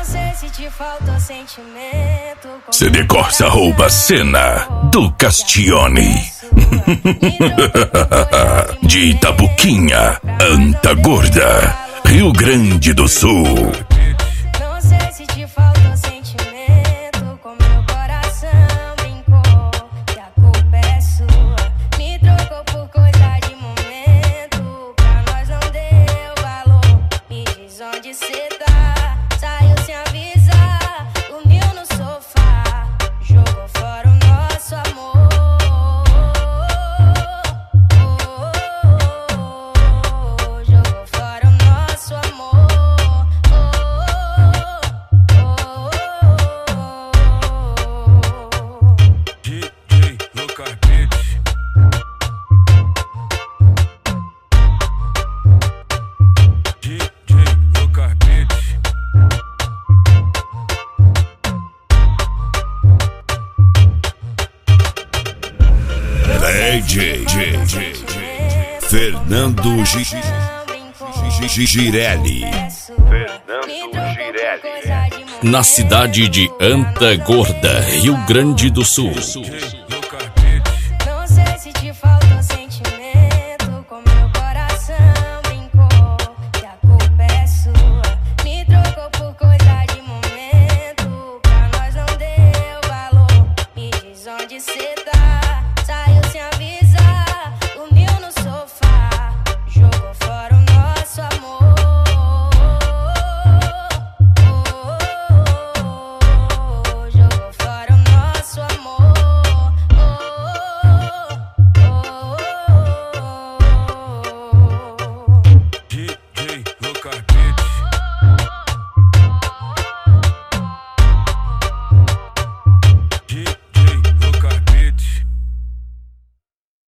sei se te faltou sentimento. CD Corsa rouba cena do Castione. De Itabuquinha, Anta Gorda, Rio Grande do Sul. Não sei se te faltou sentimento, com meu coração brincou. E a culpa é sua, me trocou por coisa de momento. Pra nós não deu valor, me diz onde cê tá. Saiu sem avisar, dormiu no sofá, jogou fora o nosso amor. Jogou fora o nosso amor. DJ Lucas Beats. DJ Lucas Beats. DJ Fernando Girelli. Na cidade de Anta Gorda, Rio Grande do Sul.